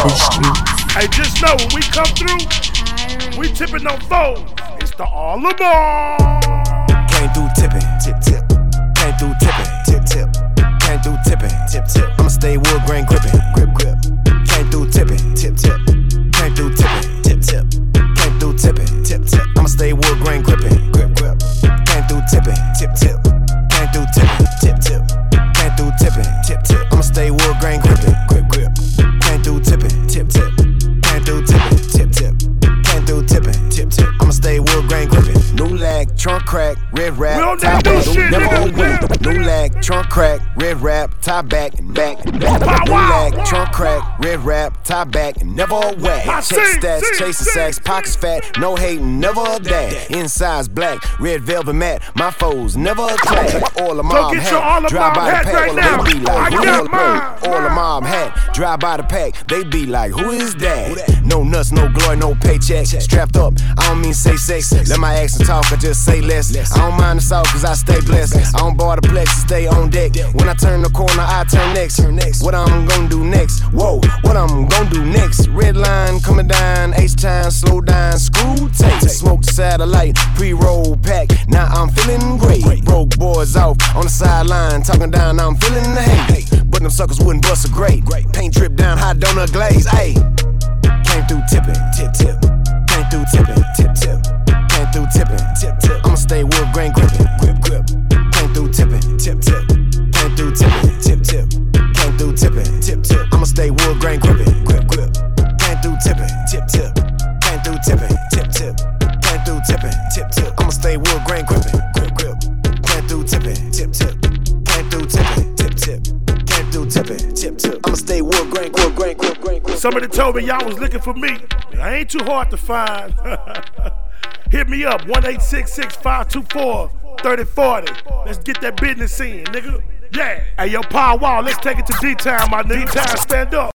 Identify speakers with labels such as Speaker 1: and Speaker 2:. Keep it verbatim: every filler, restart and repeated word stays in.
Speaker 1: the streets.
Speaker 2: Hey, just know when we come through, we tipping on foes. It's the All-Lamar.
Speaker 3: Came through tipping, tip tip. Came through tipping, tip tip. Came through tipping, tip tip. I'ma stay wood grain gripping, grip grip. Came through tipping, tip tip. Came through tipping, tip tip. Came through tipping, tip tip. I'ma stay wood grain gripping, grip grip. Came through tipping, tip tip. Came through tipping, tip tip. Came through tipping, tip tip. I'ma stay wood grain gripping, grip grip. Came through tipping, tip tip. Came through tipping, tip tip. Came through tipping, tip tip. I'ma stay wood grain gripping. New lag, trunk crack, red wrap,
Speaker 2: We on
Speaker 3: tie
Speaker 2: that new
Speaker 3: back,
Speaker 2: shit,
Speaker 3: never
Speaker 2: nigga.
Speaker 3: old way. New lag, trunk crack, red wrap, tie back and back. And back.
Speaker 2: Wow,
Speaker 3: New
Speaker 2: wow,
Speaker 3: lag,
Speaker 2: wow.
Speaker 3: trunk crack, red wrap, tie back and never away.
Speaker 2: I
Speaker 3: Check
Speaker 2: see,
Speaker 3: stats,
Speaker 2: see,
Speaker 3: chasing
Speaker 2: see,
Speaker 3: sacks,
Speaker 2: see.
Speaker 3: pockets fat, no hating, never a dad. Inside's black, red velvet mat, my foes never a clash. Like all of
Speaker 2: Go
Speaker 3: mom
Speaker 2: get your
Speaker 3: hat,
Speaker 2: All of
Speaker 3: drive
Speaker 2: Mom
Speaker 3: by the
Speaker 2: hat
Speaker 3: pack,
Speaker 2: right
Speaker 3: all
Speaker 2: now.
Speaker 3: they be like,
Speaker 2: I
Speaker 3: who
Speaker 2: got
Speaker 3: is
Speaker 2: mine.
Speaker 3: all of mom hat, drive by the pack, they be like, who is that? No nuts, no glory, no paycheck. Strapped up, I don't mean say sex. Let my accent talk, I just say less. I don't mind the salt, cause I stay blessed. I don't bar the plex, stay on deck. When I turn the corner, I turn next. What I'm gonna do next? Whoa, what I'm gonna do next? Red line coming down, H-time, slow down, screw tape. Smoke the satellite, pre-roll pack. Now I'm feeling great. Broke boys off on the sideline, talking down, now I'm feeling the hate. But them suckers wouldn't bust a grade. Paint drip down, hot donut glaze. Ayy, came through tipping, tip tip. Came through tipping, tip tip. Came through tipping, tip tip. I'ma stay wood grain gripping, grip grip. Came through tipping, tip tip. Came through tipping, tip tip. Came through tipping, tip tip. I'ma stay wood grain gripping, grip grip. Came through tipping, tip tip. Came through tipping, tip tip. Came through tipping, tip tip. I'ma stay wood grain gripping, grip grip. Came through tipping, tip tip. Came through tipping, tip tip. Came through tipping, tip tip. I'ma stay wood grain, wood grain, wood grain, wood grain.
Speaker 2: Somebody told me y'all was looking for me. I ain't too hard to find. Hit me up, one eight six six, five two four, three oh four oh. Let's get that business in, nigga. Yeah. Hey, yo, Power Wall, let's take it to D-Town, my nigga. D-Town, stand up.